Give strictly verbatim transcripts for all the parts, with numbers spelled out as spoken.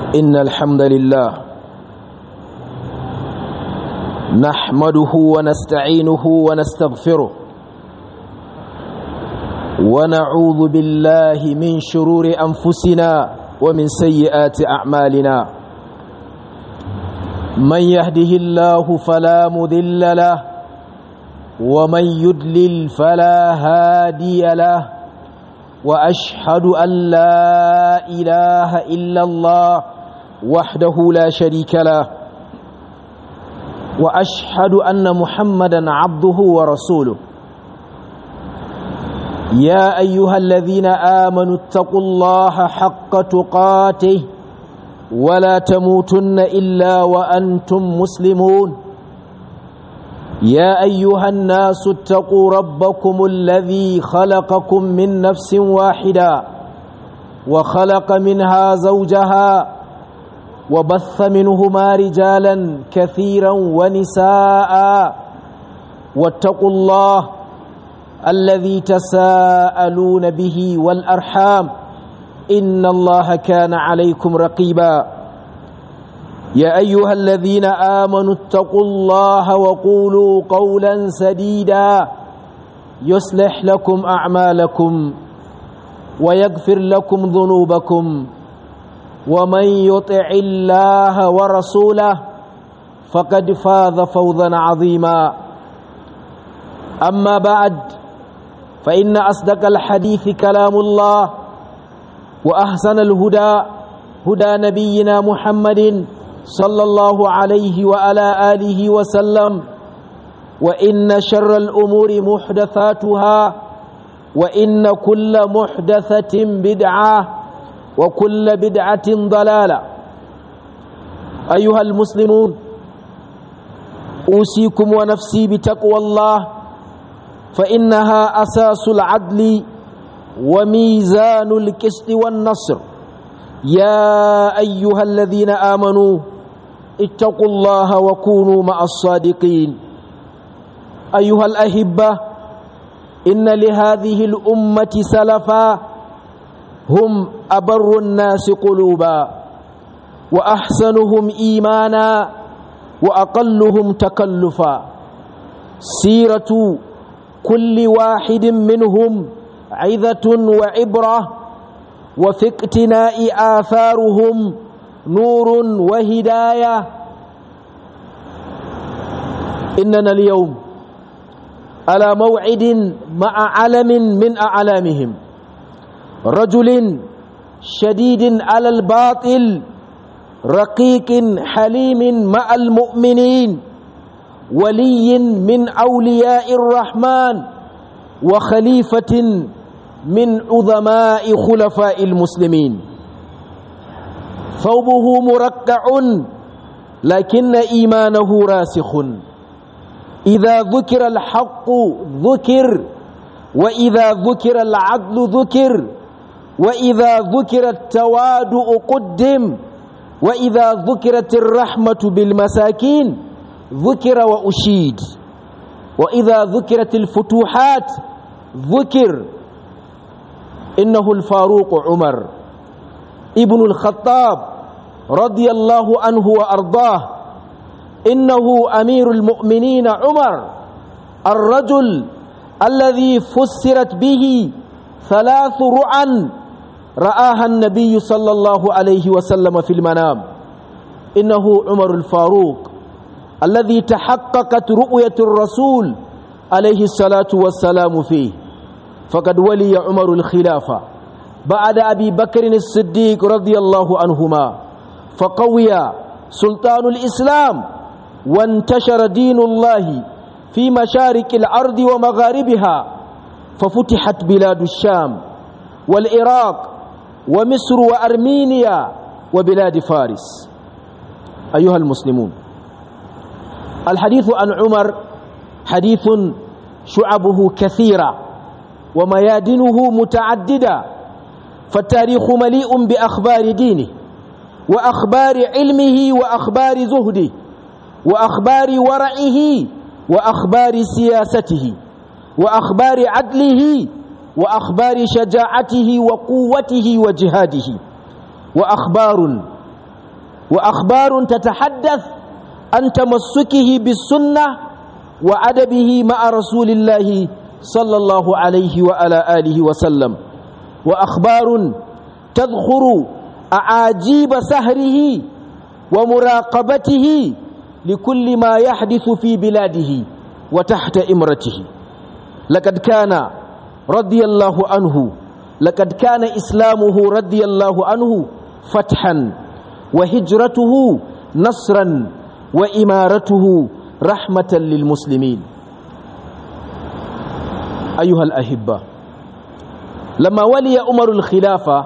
إن الحمد لله نحمده ونستعينه ونستغفره ونعوذ بالله من شرور أنفسنا ومن سيئات أعمالنا. من يهده الله فلا مضل له ومن يضلل فلا هادي له، وأشهد أن لا إله إلا الله وحده لا شريك له، وأشهد أن محمدا عبده ورسوله. يا أيها الذين آمنوا اتقوا الله حق تقاته ولا تموتن إلا وأنتم مسلمون. يا أيها الناس اتقوا ربكم الذي خلقكم من نفس واحدة وخلق منها زوجها وبث منهما رجالا كثيرا ونساء، واتقوا الله الذي تساءلون به والأرحام إن الله كان عليكم رقيبا. يا أيها الذين آمنوا اتقوا الله وقولوا قولا سديدا يصلح لكم أعمالكم ويغفر لكم ذنوبكم، ومن يطع الله ورسوله فقد فاز فوزا عظيما. أما بعد، فإن أصدق الحديث كلام الله، وأحسن الهدى هدى نبينا محمد صلى الله عليه وعلى آله وسلم، وإن شر الأمور محدثاتها، وإن كل محدثة بدعة، وكل بدعة ضلالة. أيها المسلمون، أوصيكم ونفسي بتقوى الله، فإنها أساس العدل وميزان القسط والنصر. يا أيها الذين آمنوا اتقوا الله وكونوا مع الصادقين. أيها الأحبة، إن لهذه الأمة سلفا هم أبر الناس قلوبا، وأحسنهم إيمانا، وأقلهم تكلفا. سيرة كل واحد منهم عظة وعبرة، وفي اقتناء آثارهم نور وهداية. إننا اليوم على موعد مع علم من أعلامهم، رجل شديد على الباطل، رقيق حليم مع المؤمنين، ولي من أولياء الرحمن، وخليفة من عظماء خلفاء المسلمين. ثوبه مرقع لكن إيمانه راسخ. إذا ذكر الحق ذكر، وإذا ذكر العدل ذكر، وإذا ذكر التوادؤ قدم، وإذا ذكرت الرحمة بالمساكين ذكر وأشيد، وإذا ذكرت الفتوحات ذكر. إنه الفاروق عمر ابن الخطاب رضي الله عنه وأرضاه. إنه أمير المؤمنين عمر، الرجل الذي فسرت به ثلاث رؤى رآها النبي صلى الله عليه وسلم في المنام. إنه عمر الفاروق الذي تحققت رؤية الرسول عليه الصلاة والسلام فيه، فقد ولي عمر الخلافة بعد أبي بكر الصديق رضي الله عنهما، فقوي سلطان الإسلام، وانتشر دين الله في مشارق الأرض ومغاربها، ففتحت بلاد الشام والعراق ومصر وأرمينيا وبلاد فارس. أيها المسلمون، الحديث عن عمر حديث شعبه كثيرة وميادنه متعددة، فالتاريخ مليء بأخبار دينه، وأخبار علمه، وأخبار زهده، وأخبار ورعه، وأخبار سياسته، وأخبار عدله، وأخبار شجاعته وقوته وجهاده، وأخبار وأخبار تتحدث عن تمسكه بالسنة وأدبه مع رسول الله صلى الله عليه وعلى آله وسلم، وأخبار تذخر أعاجيب سهره ومراقبته لكل ما يحدث في بلاده وتحت إمرته. لقد كان رضي الله عنه لقد كان إسلامه رضي الله عنه فتحا، وهجرته نصرا، وإمارته رحمة للمسلمين. أيها الأحبة، لما ولي عمر الخلافة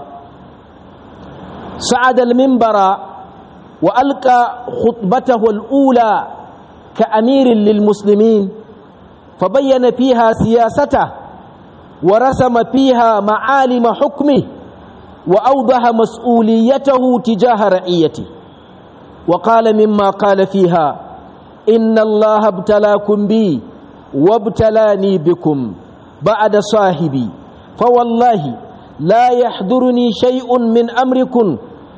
صعد المنبر وألقى خطبته الأولى كأمير للمسلمين، فبين فيها سياسته ورسم فيها معالم حكمه وأوضح مسؤوليته تجاه رعيته، وقال مما قال فيها: إن الله ابتلاكم بي وابتلاني بكم بعد صاحبي، فوالله لا يحضرني شيء من أمركم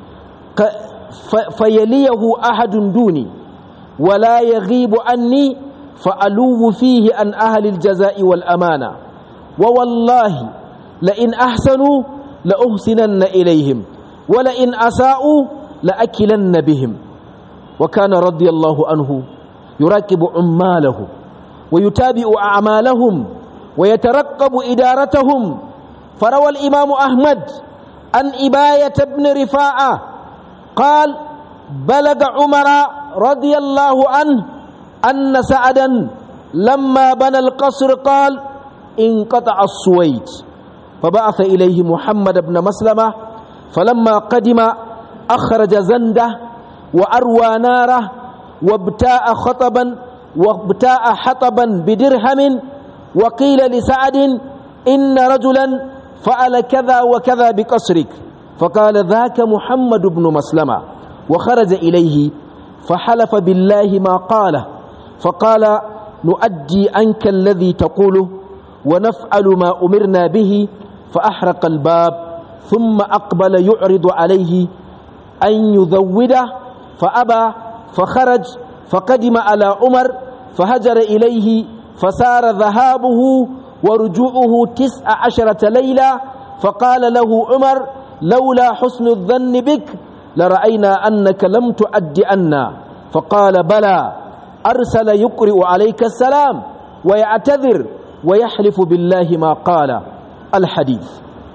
فيليه أحد دوني، ولا يغيب عني فألوه فيه عن أهل الجزاء والأمانة، ووالله لئن أحسنوا لأحسنن إليهم، ولئن أساءوا لأكلن بهم. وكان رضي الله عنه يراقب عماله ويتابع أعمالهم ويترقب إدارتهم. فروى الإمام أحمد عن إباية بن رفاعة قال: بلغ عمر رضي الله عنه أن سعدا لما بنى القصر قال: انقطع السويد، فبعث إليه محمد بن مسلمة، فلما قدم أخرج زنده وأروى ناره وابتاء خطبا وابتاء حطبا بدرهم، وقيل لسعد: إن رجلا فعل كذا وكذا بقصرك، فقال: ذاك محمد بن مسلمة، وخرج إليه فحلف بالله ما قاله، فقال: نؤدي عنك الذي تقوله ونفعل ما أمرنا به. فأحرق الباب، ثم أقبل يعرض عليه أن يذوده فأبى، فخرج فقدم على عمر فهجر إليه، فسار ذهابه ورجوعه تسع عشرة ليلة. فقال له عمر: لولا حسن الظن بك لرأينا أنك لم تؤد عنا. فقال: بلى، أرسل يقرئ عليك السلام ويعتذر ويحلف بالله ما قال. الحديث.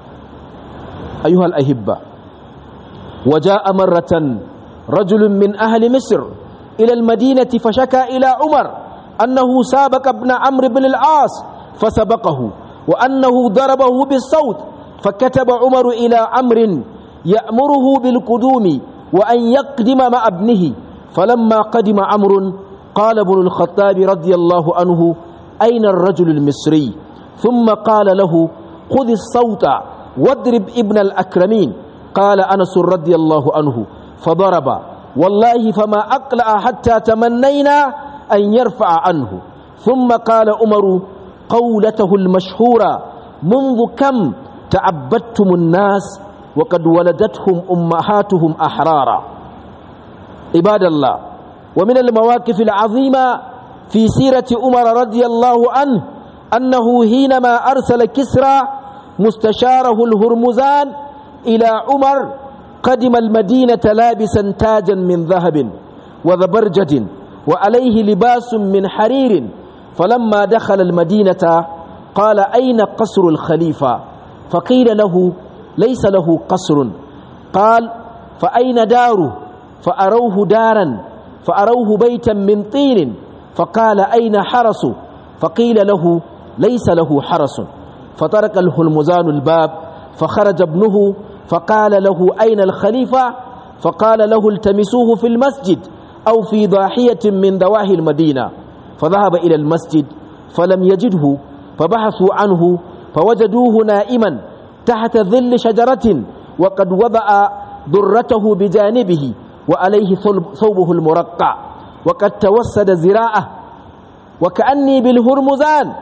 أيها الأحبة، وجاء مرة رجل من أهل مصر إلى المدينة فشكى إلى عمر أنه سابق ابن عمرو بن العاص فسبقه، وأنه ضربه بالصوت، فكتب عمر إلى عمرو يأمره بالقدوم وأن يقدم مع ابنه. فلما قدم عمرو قال ابن الخطاب رضي الله عنه: أين الرجل المصري؟ ثم قال له: خذ الصوت واضرب ابن الأكرمين. قال أنس رضي الله عنه: فضرب، والله فما أقلع حتى تمنينا أن يرفع عنه. ثم قال عمر قولته المشهورة: منذ كم تعبدتم الناس وقد ولدتهم أمهاتهم أحرارا. عباد الله، ومن المواقف العظيمة في سيرة عمر رضي الله عنه أنه حينما أرسل كسرى مستشاره الهرمزان إلى عمر قدم المدينة لابسا تاجا من ذهب وذبرجد وعليه لباس من حرير. فلما دخل المدينة قال: أين قصر الخليفة؟ فقيل له: ليس له قصر. قال: فأين داره؟ فأروه دارا، فأروه بيتا من طين. فقال: أين حرسه؟ فقيل له: ليس له حرس. فطرق الهرمزان الباب، فخرج ابنه فقال له: أين الخليفة؟ فقال له: التمسوه في المسجد أو في ضاحية من ضواحي المدينة. فذهب إلى المسجد فلم يجده، فبحثوا عنه فوجدوه نائما تحت ظل شجرة، وقد وضع درته بجانبه وعليه ثوبه المرقع، وقد توسد ذراعه. وكأني بالهرمزان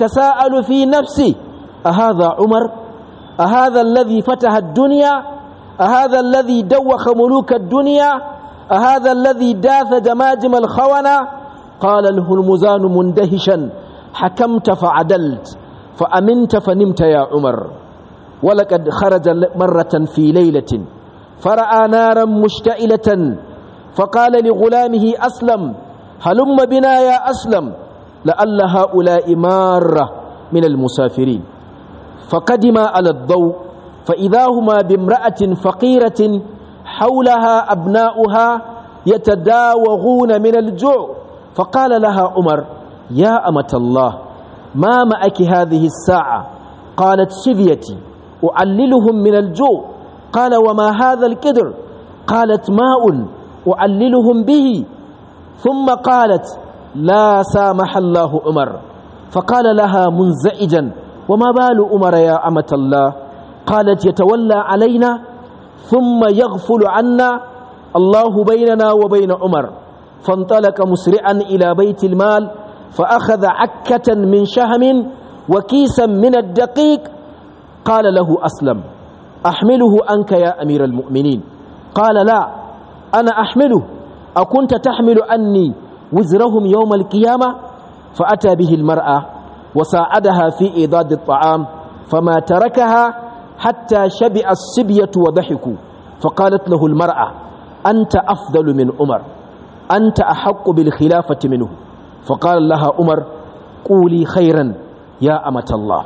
يتساءل في نفسه: أهذا عمر؟ أهذا الذي فتح الدنيا؟ أهذا الذي دوخ ملوك الدنيا؟ أهذا الذي داث جماجم الخونة؟ قال الهرمزان مندهشا: حكمت فعدلت، فأمنت فنمت يا عمر. ولقد خرج مرة في ليلة فرأى نارا مشتعلة، فقال لغلامه أسلم: هلم بنا يا أسلم، لعل هؤلاء مارة من المسافرين. فقدم على الضوء فإذا هما بامرأة فقيرة حولها أبناؤها يتداوغون من الجوع. فقال لها عمر: يا أمة الله، ما معك هذه الساعة؟ قالت: شذيتي أعللهم من الجوع. قال: وما هذا الكدر؟ قالت: ماء أعللهم به. ثم قالت: لا سامح الله عمر. فقال لها منزعجا: وما بال عمر يا أمة الله؟ قالت: يتولى علينا ثم يغفل عنا، الله بيننا وبين عمر. فانطلق مسرعا إلى بيت المال فأخذ عكة من شهم وكيسا من الدقيق. قال له أسلم: أحمله أنك يا أمير المؤمنين؟ قال: لا، أنا أحمله. أكنت تحمل أني وزرهم يوم القيامة؟ فأتى به المرأة وساعدها في إيضاد الطعام، فما تركها حتى شبع الصبية وضحكوا. فقالت له المرأة: أنت أفضل من عمر، أنت أحق بالخلافة منه. فقال لها عمر: قولي خيرا يا أمة الله.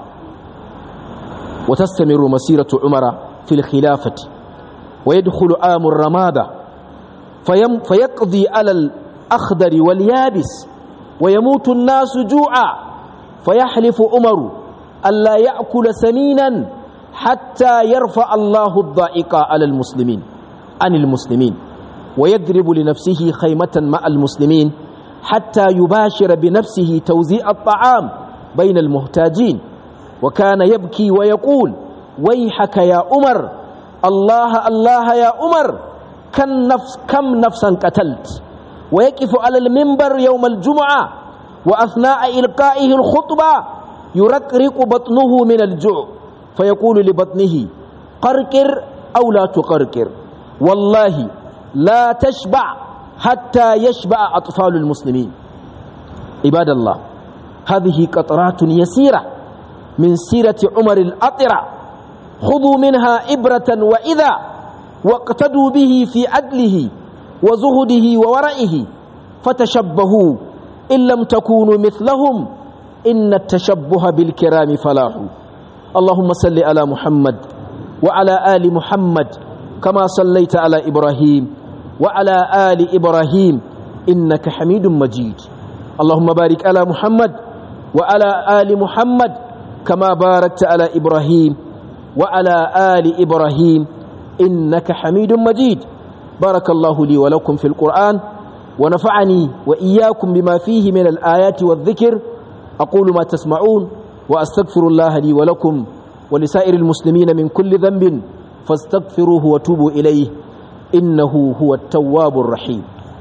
وتستمر مسيرة عمر في الخلافة، ويدخل عام الرمادة فيقضي على الأخضر واليابس، ويموت الناس جوعا، فيحلف عمر ألا يأكل سمينا حتى يرفع الله الضائقة على المسلمين عن المسلمين، ويضرب لنفسه خيمة مع المسلمين حتى يباشر بنفسه توزيع الطعام بين المحتاجين. وكان يبكي ويقول: ويحك يا عمر، الله الله يا عمر، كم نفس كم نفسا قتلت. ويقف على المنبر يوم الجمعة وأثناء إلقائه الخطبة يرقرق بطنه من الجوع، فيقول لبطنه: قرقر أو لا تقرقر، والله لا تشبع حتى يشبع أطفال المسلمين. عباد الله، هذه قطرات يسيرة من سيرة عمر الأطرة، خذوا منها عبرة وإذا، واقتدوا به في عدله وزهده وورعه، فتشبهوا إن لم تكونوا مثلهم، إن التشبه بالكرام فلاح. اللهم صل على محمد وعلى آل محمد كما صليت على إبراهيم وعلى آل إبراهيم إنك حميد مجيد. اللهم بارك على محمد وعلى آل محمد كما باركت على إبراهيم وعلى آل إبراهيم إنك حميد مجيد. بارك الله لي ولكم في القرآن، ونفعني وإياكم بما فيه من الآيات والذكر. أقول ما تسمعون، وأستغفر الله لي ولكم ولسائر المسلمين من كل ذنب، فاستغفروه وتوبوا إليه، إنه هو التواب الرحيم.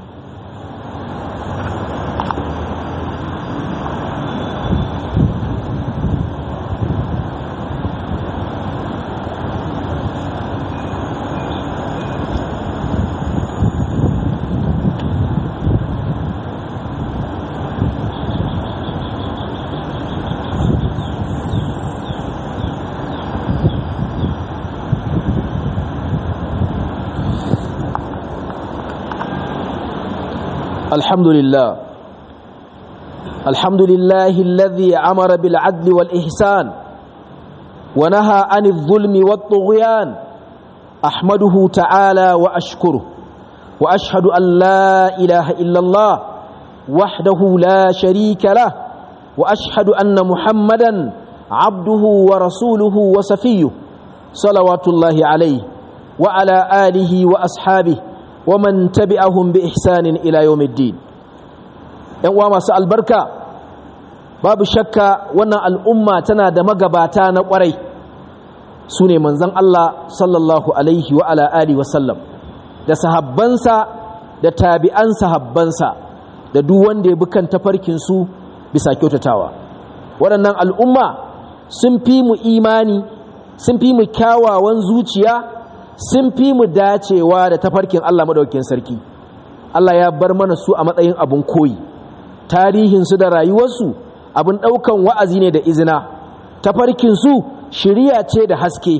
الحمد لله الحمد لله الذي أمر بالعدل والإحسان ونهى عن الظلم والطغيان. أحمده تعالى وأشكره، وأشهد أن لا إله إلا الله وحده لا شريك له، وأشهد أن محمدا عبده ورسوله وصفيه، صلوات الله عليه وعلى آله وأصحابه ومن تبعهم بإحسان إلى يوم الدين. ‘Yan uwa masu albarka, babu shakka wannan al'umma tana da magabata na ƙwarai, su ne manzan Allah sallallahu alaihi wa ala alihi wasallam, da sahabbansa da tabi'an sahabbansa, da duk wanda ya bukan tafarkinsu bisa kyautatawa. Waɗannan al'umma sun fi mu imani, sun fi mu kyawawan zuciya, sun fi mu dacewa da tafarkin Allah madaukakin sarki. Allah ya bar mana su a matsayin abun koyi, tarihinsu da rayuwarsu abin ɗaukan wa'azi ne da izina, tafarkinsu shiriya ce da haske.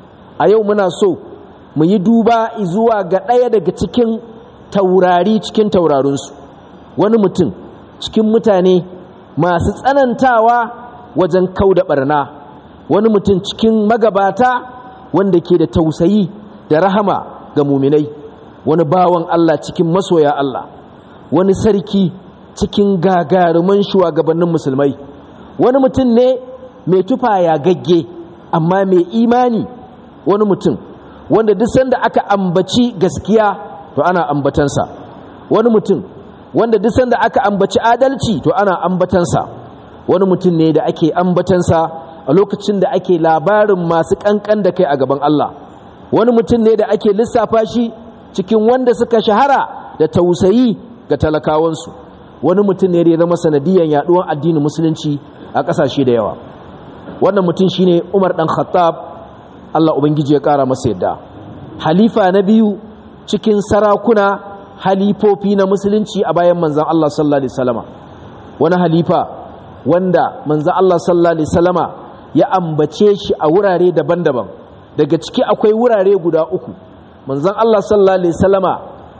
A yau muna so mu yi duba zuwa ga ɗaya daga cikin taurari cikin taurarinsu, wani mutum cikin mutane masu tsanantawa wajen kauda ɓarna, wani mutum cikin magabata wanda ke da tausayi da rahama ga muminai, wani bawan Allah cikin masoya Allah, wani sarki cikin gagaruman shugabannin musulmai, wani mutum ne mai tufa ya gagge amma mai imani, wani mutum wanda duk sanda aka ambaci gaskiya to ana ambatansa, wani mutum wanda duk sanda aka ambaci adalci to ana ambatansa, wani mutum ne da ake ambatansa a lokacin da ake labarin masu kankan da kai a gaban Allah, wani mutum ne da ake lissafa shi cikin wanda suka shahara da tausayi ga talakawansu, wani mutum ne da ya zama sanadiyan yaduwar addinin musulunci a ƙasashe da yawa. Wannan mutum shine Umar dan Khattab, Allah ubangiji ya ƙara masa yadda, halifa na biyu cikin sarakuna halifofi na musulunci a bayan manzon Allah sallallahu alaihi wasallama. Wani halifa wanda manzon Allah sallallahu alaihi wasallama ya ambace shi a wurare daban-daban, daga ciki akwai wurare guda uku. Manzon Allah sallallahu alaihi wasallama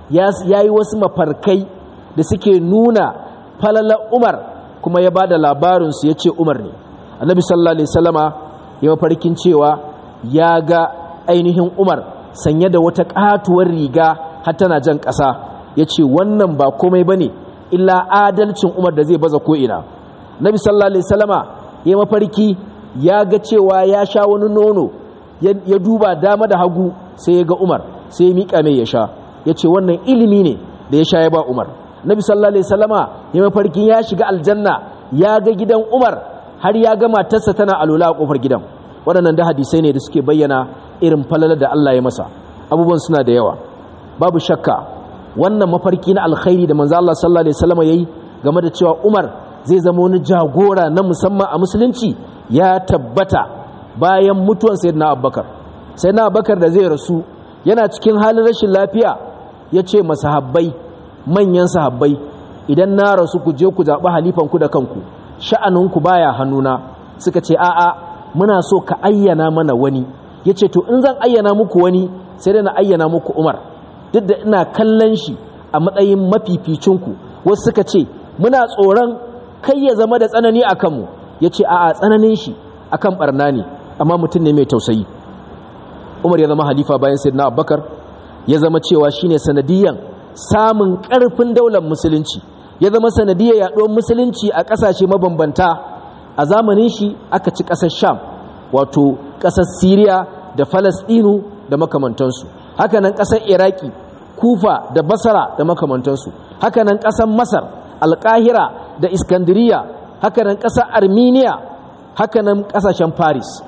ya yi wasu mafarkai da suke nuna falalar Umar, kuma ya bada labarin su yace Umar ne. Annabi sallallahu alaihi wasallama ya mafarkin cewa ya ga ainihin Umar sanye da wata katuwar riga har tana jan ƙasa, yace wannan ba komai bane illa adalcin Umar da zai baza ko ina. Annabi sallallahu alaihi wasallama ya mafarki ya ga cewa ya sha wani nono, ya duba dama da hagu sai ya ga Umar, sai ya miƙa mai ya sha, ya ce wannan ilimi ne da ya sha ya ba Umar. Nabi sallallahu alaihi wasallama ya mafarkin ya shiga aljanna, ya ga gidan Umar har ya ga matarsa tana alula a kofar gidan. Waɗannan da hadisai ne da suke bayyana irin falalar da Allah ya masa. Abubuwan suna da yawa, babu shakka wannan mafarki na alkhairi da manzo Allah sallallahu alaihi wasallama yayi game da cewa Umar zai zama wani jagora na musamman a musulunci ya tabbata bayan mutuwan sayyidina Abubakar. Sayyidina Abubakar da zai rasu yana cikin halin rashin lafiya, ya ce masahabbai, manyan sahabbai, idan na rasu ku je ku zaɓi halifanku da kanku, sha'aninku baya hannuna. Suka ce a'a, muna so ka ayyana mana wani. Ya ce to in zan ayyana muku wani sai dai na ayyana muku Umar, duk da ina kallon shi a matsayin mafificinku. Wasu suka ce muna tsoron kai ya zama da tsanani a kanmu. Ya ce a'a, tsananin shi akan barna ne, amma mutum ne mai tausayi. Umar ya zama halifa bayan sayyidina Abubakar, ya zama cewa shine sanadiyan samun ƙarfin daular musulunci, ya zama sanadiyar yaɗuwar musulunci a ƙasashe mabambanta. A zamanin shi aka ci ƙasar Sham, wato ƙasar Siriya da Falastinu da makamantansu, hakanan ƙasar Iraki, Kufa da Basra da makamantansu, hakanan ƙasar Masar, Alƙahira da Iskandariya, hakanan ƙasar Armenia, hakanan ƙasashen Paris.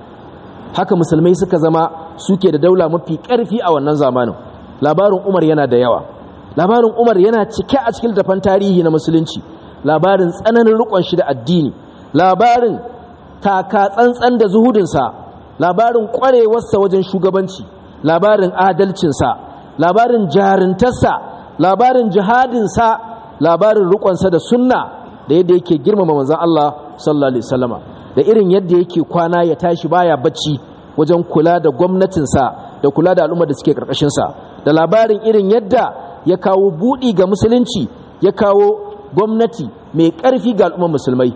Haka musulmai suka zama suke da daula mafi ƙarfi a wannan zamanin. Labarin Umar yana da yawa, labarin Umar yana cike a cikin littafan tarihi na musulunci, labarin tsananin riƙon shi da addini, labarin taka tsantsan da zuhudinsa, labarin ƙwarewarsa wajen shugabanci, labarin adalcinsa, labarin jarintarsa, labarin jihadinsa, labarin riƙonsa da sunna, da yadda yake girmama manzon Allah sallallahu alaihi wasallama, da irin yadda yake kwana ya tashi baya bacci wajen kula da gwamnatinsa da kula da al'ummar da suke ƙarƙashinsa, da labarin irin yadda ya kawo buɗi ga musulunci, ya kawo gwamnati mai ƙarfi ga al'ummar musulmai.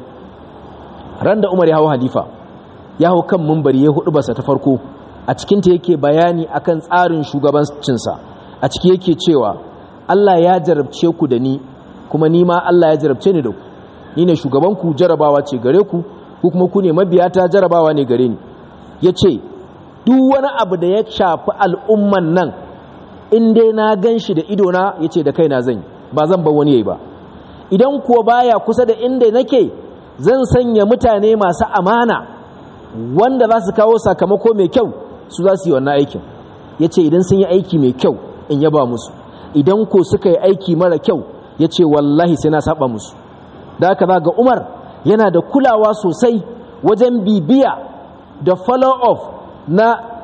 Ran da Umar ya hau halifa, ya hau kan mumbari ya hudu basa ta farko, a cikinta yake bayani akan tsarin shugabancinsa. A ciki yake cewa Allah ya jarabce ku da ni, kuma ni ma Allah ya jarabce ni da ku. Ni ne shugabanku, jarabawa ce gare ku, ku kuma ku ne mabiyata, jarabawa ne gare ni. Ya ce duk wani abu da ya shafi al'umman nan, in dai na gan shi da idona, ya ce da kaina zan yi, ba zan bar wani yayi ba. Idan kuwa baya kusa da inda nake, zan sanya mutane masu amana wanda za su kawo sakamako mai kyau, su za su yi wannan aikin. Ya ce idan sun yi aiki mai kyau in yaba musu, idan ko suka yi aiki mara kyau, ya ce wallahi sai na saba musu. Da haka za ga Umar yana da kulawa sosai wajen bibiya da follow up na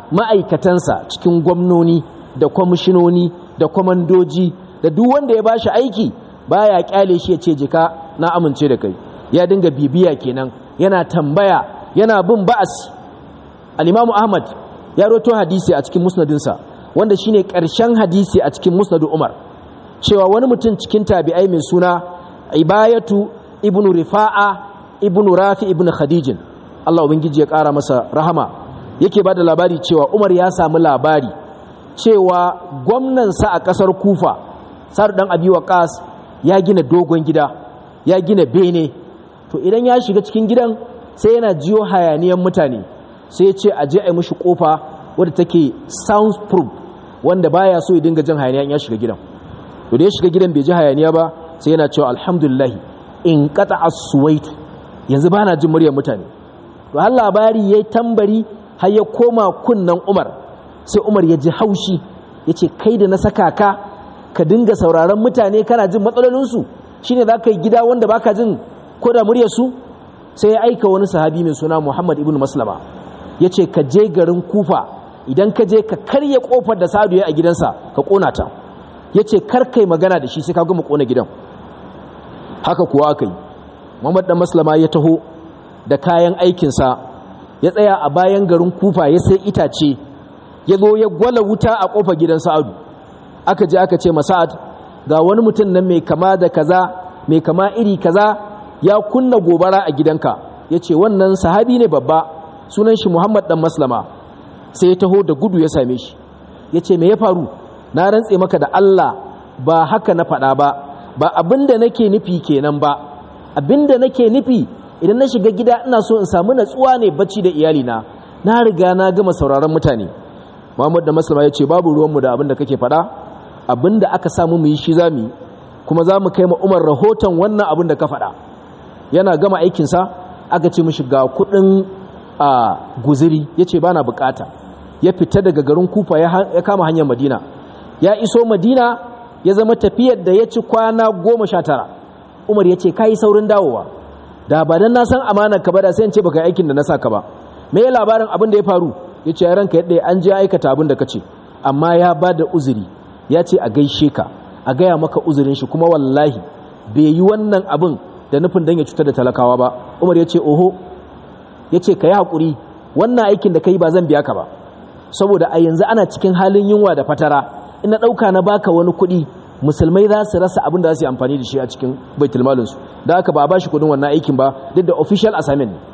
ma'aikatansa cikin gwamnoni da kwamishinoni da kwamandoji da duk wanda ya bashi aiki baya kyale shi ya ce jika na amince da kai, ya dinga bibiya kenan, yana tambaya, yana bin ba'asi. al-Imam Ahmad ya rawaito hadisi a cikin musnadinsa wanda shine ƙarshen hadisi a cikin musnadu Umar, cewa wani mutum cikin tabi'ai mai suna Ibayatu ibnu Rifa'a ibnu Rafi ibnu Khadijin, Allah ubangiji ya ƙara masa rahama, yake bada labari cewa Umar ya samu labari cewa gwamnansa a ƙasar Kufa, Sa'd dan Abi Waqqas, ya gina dogon gida, ya gina bene. To idan ya shiga cikin gidan sai yana jiyo hayaniyan mutane, sai ya ce a je a yi mishi kofa wadda take soundproof, wanda baya so ya dinga jin hayaniyan ya shiga gidan. To da ya shiga gidan bai ji hayaniya ba, sai yana cewa alhamdulillah in qata as-suwaitu, yanzu bana jin muryar mutane. To har labari yayi tambari har ya koma kunnan Umar, sai Umar ya ji haushi, yace kai da na saka ka ka dinga sauraron mutane kana jin matsalolinsu, shine za ka yi gida wanda baka jin ko da muryarsu? Sai ya aika wani sahabi mai suna Muhammad ibn Maslama, ya ce ka je garin Kufa, idan ka je ka karya kofar da Sa'adu ya a gidansa ka kona ta, ya ce kar kai magana da shi sai ka gama kona gidan. Haka kuwa aka yi. Muhammad dan Maslama ya taho da kayan aikinsa, ya tsaya a bayan garin Kufa, ya sai itace, ya zo ya gwala wuta a kofar gidan Sa'adu. Aka je aka ce ma Sa'ad, ga wani mutum nan mai kama da kaza, mai kama iri kaza, ya kunna gobara a gidanka. Ya ce wannan sahabi ne babba, sunan shi Muhammad dan Maslama. Sai ya taho da gudu ya same shi, ya ce me ya faru? Na rantse maka da Allah ba haka na faɗa ba, ba abinda nake nufi kenan ba. Abinda nake nufi, idan na shiga gida ina so in samu natsuwa ne, bacci da iyalina, na riga na gama sauraron mutane. Muhammad dan Maslama ya ce babu ruwanmu da abinda kake faɗa, abinda aka samu mu yi shi za mu yi, kuma za mu kai ma Umar rahoton wannan abin da ka faɗa. Yana gama aikinsa aka ce mishi ga kuɗin a guziri, ya ce ba na bukata. Ya fita daga garin Kufa ya kama hanyar Madina, ya iso Madina, ya zama tafiyar da ya ci kwana goma sha tara. Umar ya ce ka yi saurin dawowa, da ba dan na san amanar ka ba da sai in ce baka yi aikin da na sa ka ba. Me ya labarin abin da ya faru? Ya ce ya ranka yadda an je aikata abin da ka ce, amma ya ba da uzuri, ya ce a gaishe ka, a gaya maka uzurin shi, kuma wallahi bai yi wannan abin da nufin don ya cutar da talakawa ba. Umar ya ce oho, ya ce ka yi haƙuri, wannan aikin da ka yi ba zan biya ka ba, saboda a yanzu ana cikin halin yunwa da fatara, ina ɗauka na baka wani kuɗi musulmai za su rasa abin da za su yi amfani da shi a cikin baitul malinsu, da haka ba a ba shi kuɗin wannan aikin ba, duk da official assignment ne.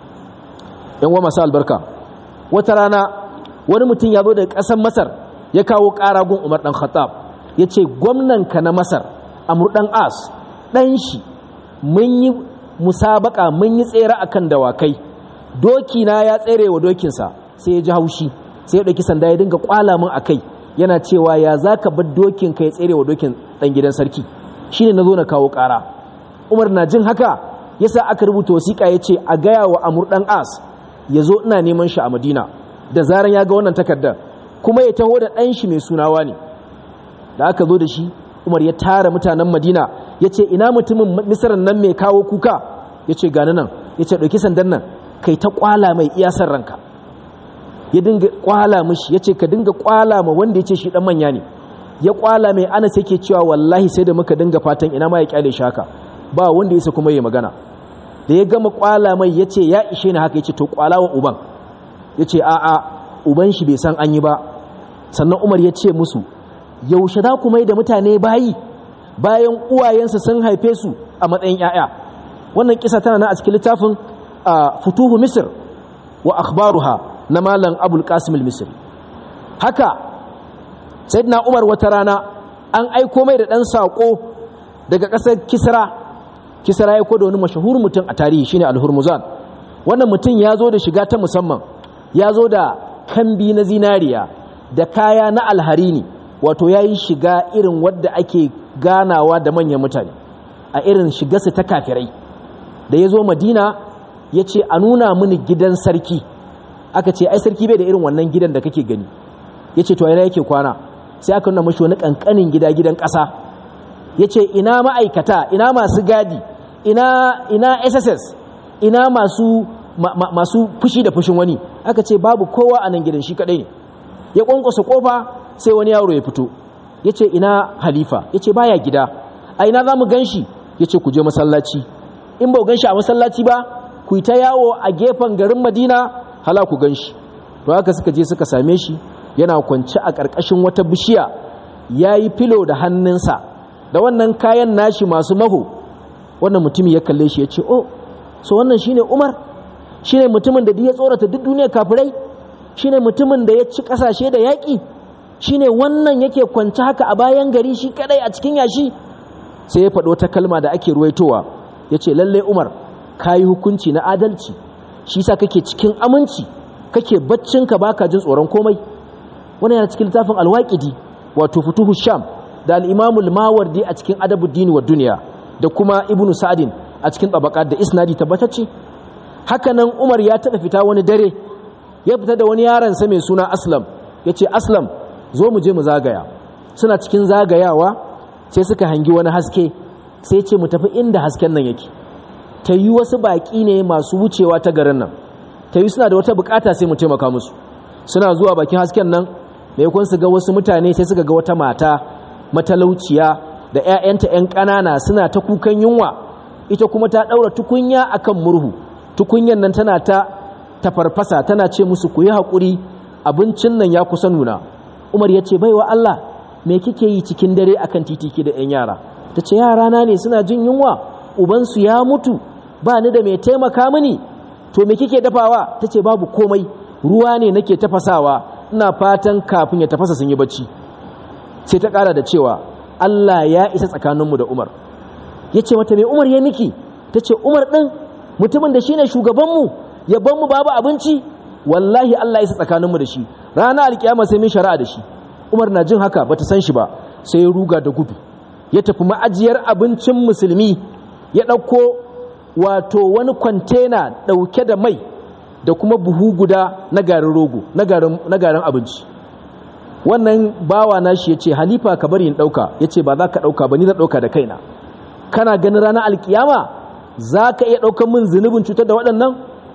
yan uwa masu albarka, wata rana wani mutum ya zo daga ƙasar Masar ya kawo ƙara gun Umar ɗan Khattab, ya ce gwamnanka na Masar Amr ɗan As ɗan shi mun yi musabaka, mun yi tsere akan dawakai, doki na ya tsere wa dokinsa, sai ya ji haushi, sai ya ɗauki sanda ya dinga kwala min akai, yana cewa ya za ka bar dokin ka ya tsere wa dokin ɗan gidan sarki, shi ne na zo na kawo ƙara. Umar na jin haka yasa aka rubuta wasiƙa ya ce a gaya wa Amr ɗan As ya zo ina neman shi a Madina, da zaran ya ga wannan takardar, kuma ya taho da ɗan shi mai sunawa ne. Da aka zo da shi, Umar ya tara mutanen Madina, ya ce ina mutumin Misran nan mai kawo kuka? Ya ce gani nan. Ya ce ɗauki sandan nan kai ta kwala mai iyasar ranka. Ya dinga kwala mishi, ya ce ka dinga kwala ma wanda ya ce shi ɗan manya ne. Ya kwala mai, Anas yake cewa wallahi sai da muka dinga fatan ina ma ya kyale shi haka, ba wanda ya sa kuma ya magana. Da ya gama kwala mai, ya ce ya ishe ni haka, ya ce to kwala wa uban. Ya ce a'a, uban shi bai san an yi ba. Sannan Umar ya ce musu, yaushe za ku mai da mutane bayi bayan uwayensu sun haife su a matsayin 'ya'ya? Wannan kisa tana na a cikin littafin Futuhu Misr wa akhbaruha na Malam Abul Qasim al-Misri. Haka Sayyidina Umar wata rana an aiko mai da ɗan saƙo daga ƙasar Kisra. Kisra ya koda wani mashahur mutum a tarihi, shine Al-Hurmuzan. Wannan mutum ya zo da shiga ta musamman, ya zo da kambi na zinariya da kaya na alharini, wato ya yi shiga irin wadda ake ganawa da manyan mutane, a irin shigarsa ta kafirai. Da ya zo Madina ya ce a nuna mini gidan sarki. Aka ce ai sarki bai da irin wannan gidan da kake gani. Ya ce to ina yake kwana? Sai aka nuna mashi wani kankanin gida, gidan ƙasa. Ya ce ina ma'aikata, ina masu gadi, ina ina S S S, ina masu ma, ma, masu fushi da fushin wani? Aka ce babu kowa a nan gidan, shi kadai ne. ya kwankwasa kofa sai wani yaro ya fito yace ina halifa yace baya gida a ina zamu ganshi yace ku je masallaci in ba ku ganshi a masallaci ba ku yi ta yawo a gefen garin Madina hala ku ganshi to haka suka je suka same shi yana kwance a ƙarƙashin wata bishiya yayi filo da hannunsa da wannan kayan nashi masu maho wannan mutumi ya kalle shi yace oh so wannan shine Umar shine mutumin da ya tsorata duk duniyar kafirai shine mutumin da ya ci kasashe da yaki shine wannan yake kwance haka a bayan gari shi kadai a cikin yashi sai ya faɗo ta kalma da ake ruwaitowa yace lalle Umar kai hukunci na adalci shi yasa kake cikin aminci kake baccin ka baka jin tsoron komai wannan yana cikin littafin al-Waqidi wato Futuhu Sham da al-Imam al-Mawardi a cikin Adabuddin wa Dunya da kuma Ibn Sa'din a cikin tabaqat da isnadi tabbatacce haka nan Umar ya taɓa fita wani dare ya fita da wani yaron sa mai suna Aslam yace Aslam zo mu je mu zagaya suna cikin zagayawa sai suka hangi wani haske sai ya ce mu tafi inda hasken nan yake ta yi wasu baki ne masu wucewa ta garin nan ta yi suna da wata bukata sai mu taimaka musu suna zuwa bakin hasken nan mai kun su ga wasu mutane sai suka ga wata mata matalauciya da ƴaƴanta ƴan ƙanana suna ta kukan yunwa ita kuma ta daura tukunya akan murhu tukunyan nan tana ta tafarfasa tana ce musu ku yi haƙuri abincin nan ya kusa nuna Umar ya ce baiwa Allah me kike yi cikin dare akan titiki da ƴan yara ta ce yara na ne suna jin yunwa ubansu ya mutu ba ni da mai taimaka mini to me kike dafawa ta ce babu komai ruwa ne nake tafasawa ina fatan kafin ya tafasa sun yi bacci sai ta ƙara da cewa Allah ya isa tsakaninmu da Umar ya ce mata me Umar ya miki ta ce Umar ɗin mutumin da shi ne shugabanmu ya ban mu babu abinci wallahi Allah ya isa tsakaninmu da shi ranar alkiyama sai mun shari'a da shi Umar na jin haka bata san shi ba sai ya ruga da gudu ya tafi ma'ajiyar abincin musulmi ya ɗauko wato wani kwantena ɗauke da mai da kuma buhu guda na garin rogo na garin abinci wannan bawa na shi ya ce halifa ka bari in ɗauka ya ce ba za ka ɗauka ba ni zan ɗauka da kaina kana ganin ranar alkiyama za ka iya ɗaukar min zunubin cutar da waɗannan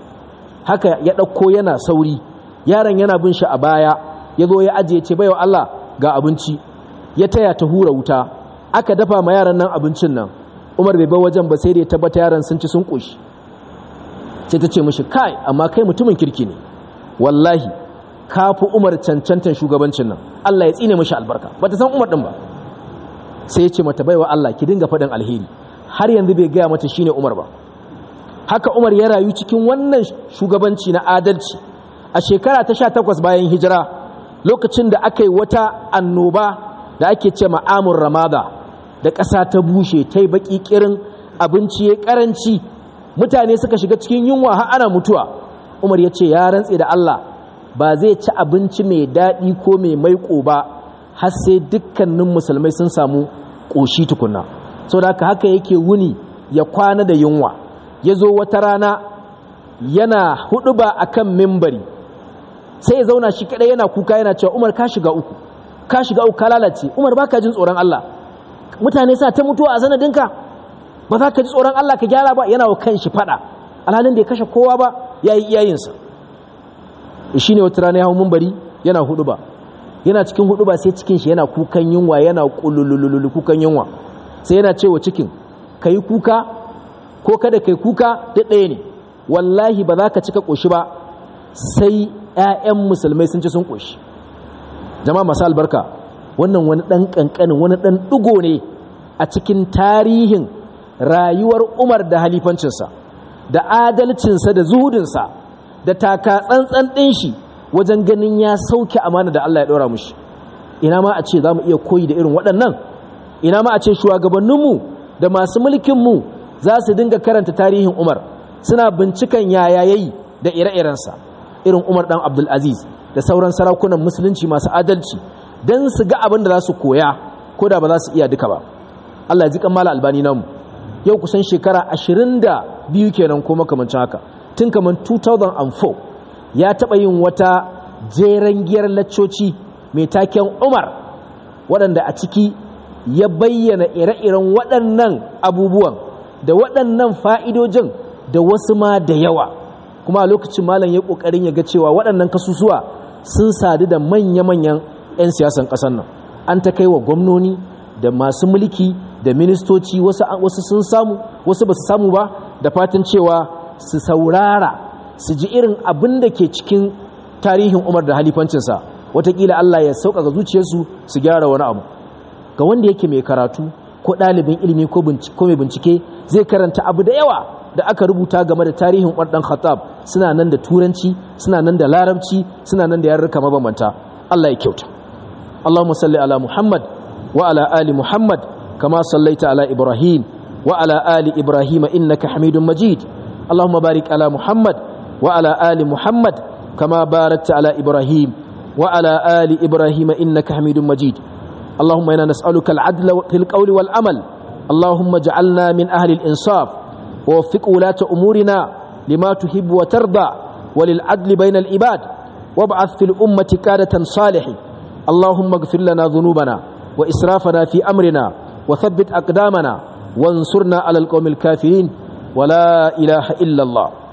haka ya ɗauko yana sauri yaron yana bin shi a baya ya zo ya ajiye ce baiwa Allah ga abinci ya taya ta hura wuta aka dafa ma yaran nan abincin nan Umar bai bar wajen ba sai da ya tabbata yaran sun ci sun koshi sai ta ce mishi kai amma kai mutumin kirki ne wallahi ka fi Umar cancantan shugabancin nan Allah ya tsine mishi albarka bata san Umar din ba sai ya ce mata baiwa Allah ki dinga faɗin alheri har yanzu bai gaya mata shine Umar ba haka Umar ya rayu cikin wannan shugabanci na adalci a shekara ta sha takwas bayan hijira lokacin da aka yi wata annoba da ake ce ma'amur ramada da ƙasa ta bushe ta yi baƙi ƙirin abinci ya ƙaranci mutane suka shiga cikin yunwa har ana mutuwa Umar ya ce ya rantse da Allah ba zai ci abinci mai daɗi ko mai maiƙo ba har sai dukkanin musulmai sun samu ƙoshi tukunna saboda haka haka yake wuni ya kwana da yunwa ya zo wata rana yana huɗuba akan mimbari sai ya zauna shi kadai yana kuka yana cewa Umar ka shiga uku ka shiga uku ka lalace Umar baka jin tsoron Allah mutane sa ta mutuwa a sanadinka ba za ka ji tsoron Allah ka gyara ba yana wa kanshi fada alhalin da ya kashe kowa ba yayi iyayensa shine wata rana ya hawo mimbari yana huɗuba yana cikin huɗuba sai cikin shi yana kukan yunwa yana kululululu kukan yunwa sai yana cewa cikin kai kuka ko kada kai kuka da ɗaya ne wallahi ba za ka cika koshi ba sai ƴaƴan musulmai sun ci sun koshi jama'a masu albarka wannan wani ɗan ƙanƙanin wani ɗan ɗigo ne a cikin tarihin rayuwar Umar da halifancinsa da adalcinsa da zuhudinsa da taka tsantsan ɗin shi wajen ganin ya sauke amana da Allah ya ɗora mushi ina ma a ce za mu iya koyi da irin waɗannan ina ma a ce shugabanninmu da masu mulkinmu za su dinga karanta tarihin Umar suna binciken yaya yayi da ire-irensa irin Umar dan Abdul Aziz da sauran sarakunan musulunci masu adalci dan su ga abin da za su koya ko da ba za su iya duka ba Allah ya ji kamala albani namu yau kusan shekara ashirin da biyu kenan ko makamancin haka tun kaman two thousand four ya taɓa yin wata jeren giyar laccoci mai taken Umar waɗanda a ciki ya bayyana ire-iren waɗannan abubuwan da waɗannan fa'idojin da wasu ma da yawa kuma a lokacin malam ya ƙoƙarin ya ga cewa waɗannan kasusuwa sun sadu da manya-manyan 'yan siyasan ƙasar nan, an ta kai wa gwamnoni da masu mulki da ministoci, wasu sun samu wasu ba su samu ba, da fatan cewa su saurara su ji irin abin da ke cikin tarihin Umar da halifancinsa, watakila Allah ya sauƙaƙa zuciyarsu su gyara wani abu. Ga wanda yake mai karatu ko ɗalibin ilimi ko mai bincike zai karanta abu da yawa da aka rubuta game da tarihin Umar dan Khattab, suna nan da turanci, suna nan da larabci, suna nan da yarurruka mabambanta. Allah ya kyauta. Allahumma salli ala Muhammad wa ala ali Muhammad kama sallaita ala Ibrahim wa ala ali Ibrahim innaka Hamidum Majid. Allahumma barik ala Muhammad wa ala ali Muhammad kama barakta ala Ibrahim wa ala ali Ibrahim innaka Hamidum Majid. اللهم إنا نسألك العدل في القول والعمل. اللهم اجعلنا من أهل الإنصاف ووفق ولاة أمورنا لما تحب وترضى وللعدل بين العباد وابعث في الأمة قادة صالحين. اللهم اغفر لنا ذنوبنا وإسرافنا في أمرنا وثبت أقدامنا وانصرنا على القوم الكافرين. ولا إله إلا الله.